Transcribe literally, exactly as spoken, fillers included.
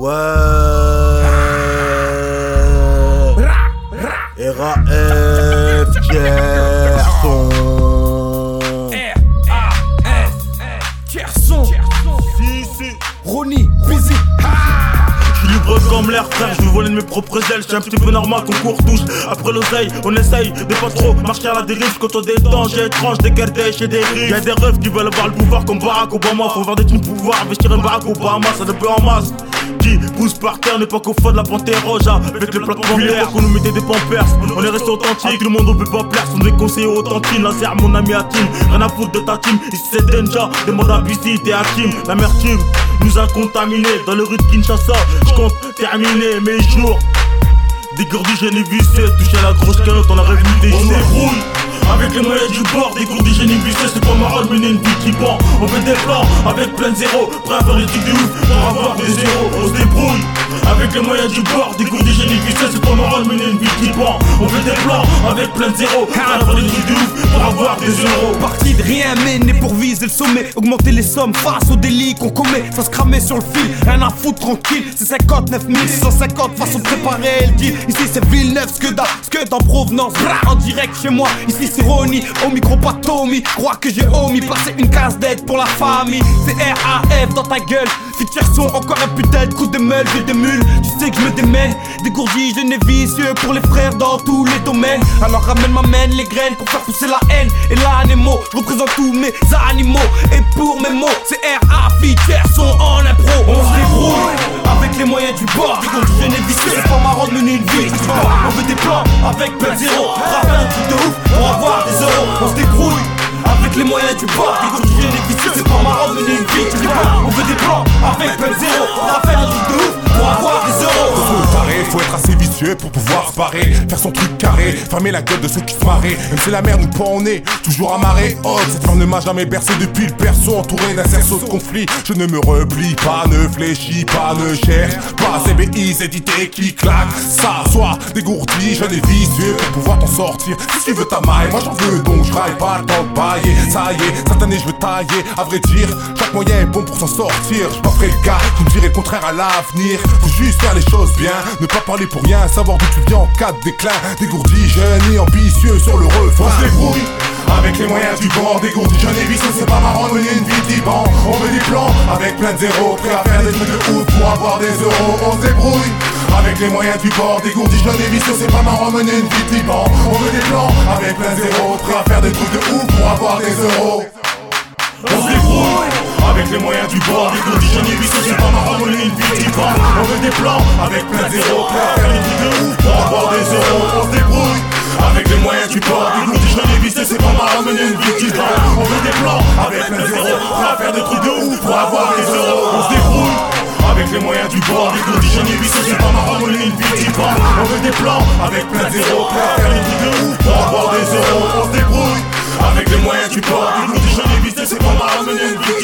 Ouais. R A F Tierson. R A F Tierson. Si, si. Ronnie, busy. Je suis libre comme l'air, frère, je veux voler de mes propres ailes. C'est un petit peu normal qu'on court touche. Après l'oseille, on essaye de pas trop marcher à la dérive. Quand on des dangers étranges, des guerres chez des rives. Y'a des rêves qui veulent avoir le pouvoir comme Barack Obama. Faut voir des trucs pouvoir, vestir un Barack Obama, ça ne peut en masse. Qui pousse par terre, n'est pas qu'au fond de la panthère rouge. Avec les plateformes d'air, qu'on nous mettait des pampers. On est resté authentique, le monde on peut pas plaire. On est conseillers authentiques, lanceur mon ami Hakim. Rien à foutre de ta team, ici c'est Denja. Demande à Bissi, t'es Hakim. L'amertume nous a contaminés. Dans le rue de Kinshasa, je compte terminer mes jours. Dégourdi, génie vicieux, touché à la grosse calotte, on a revenu des jours. On s'ébrouille avec les moyens du bord, dégourdi, génie vicieux, c'est pas marrant de mener une vie qui pend. On fait des plans avec plein de zéros, prêt à faire des trucs de ouf pour avoir des zéros. On se débrouille avec les moyens du bord, dégourdi, génie vicieux, c'est pas marrant de mener une vie qui pend. On fait des plans avec plein de zéros, prêt à faire des trucs de ouf pour avoir des euros. Parti de rien, mais né pour viser le sommet. Augmenter les sommes face au délit qu'on commet. Ça se cramer sur le fil, rien à foutre tranquille. C'est cinquante-neuf mille six cent cinquante façon de préparer le deal. Ici c'est Villeneuve, ce que d'A, ce que d'en provenance. Bra, en direct chez moi, ici c'est Ronnie. Au micro pas Tommy, crois que j'ai omis. Placer une case d'aide pour la famille. C'est R A F dans ta gueule. Feature son, encore un putain de coup de meule. J'ai des mules, tu sais que je me démène. Dégourdi, je n'ai vicieux pour les frères dans tous les domaines. Alors ramène ma main, les graines pour faire pousser la haine et l'animo. Je représente tous mes animaux. Et pour mes mots, c'est R A Feature son en impro. On se débrouille avec les moyens du bord. Dégourdi, je n'ai vicieux, c'est pas marrant de mener une vie. On veut des plans avec plein de zéro. Rapper un truc de ouf pour avoir des euros. On se débrouille avec les moyens du bord. Dégourdi, je n'ai vicieux, c'est pas marrant de mener une vie. On veut des plans avec plein de zéro. Rapper un truc de ouf pour avoir des euros. Faut parer, faut être assez vicieux pour pouvoir se parer. Faire son truc carré, fermer la gueule de ceux qui se marraient. Même si la merde nous pend au nez, toujours amarré. Oh, cette femme ne m'a jamais bercé depuis le berceau. Entouré d'un cerceau de conflit, je ne me replie pas, ne fléchis pas, ne cherche pas. C B I, cette idée qui claque. Ça, soit dégourdi, jeune et vicieux pour pouvoir t'en sortir. Si tu veux ta maille, moi j'en veux donc je raille pas le temps de bailler. Ça y est, cette année je veux tailler. À vrai dire, chaque moyen est bon pour s'en sortir. Je pas ferai le gars qui me dirait le contraire à l'avenir. Faut juste faire les choses bien, ne pas parler pour rien, savoir d'où tu viens en cas de déclin. Dégourdi, jeune et ambitieux sur le refrain. On se débrouille avec les moyens du bord. Dégourdi, jeune et vicieux, c'est pas marrant de mener une vie d'Iban. On veut des plans avec plein de zéros, prêt à faire des trucs de ouf pour avoir des euros. On se débrouille avec les moyens du bord. Dégourdi, jeune et vicieux, c'est pas marrant de mener une vie d'Iban. On veut des plans avec plein de zéros, prêt à faire des trucs de ouf pour avoir des euros. On se débrouille avec les moyens du bord. Dégourdi, jeune et vicieux, c'est pas marrant de mener une vie d'Iban. On veut des plans avec plein de zéros, prêt à faire des trucs de ouf pour avoir des euros. On se débrouille avec les moyens du bord. Dégourdi, jeune et vicieux, c'est pas marrant de mener une vie d'Iban. On veut des plans avec plein de zéros, prêt à faire des trucs de ouf pour avoir des euros. On se débrouille avec les moyens du bord. Dégourdi, jeune et vicieux, c'est pas marrant de mener une vie d'Iban. On veut des plans avec plein de zéros, prêt à faire des trucs de ouf pour avoir des euros. On se débrouille avec les moyens du bord. Dégourdi, jeune et vicieux, c'est pas marrant de mener une vie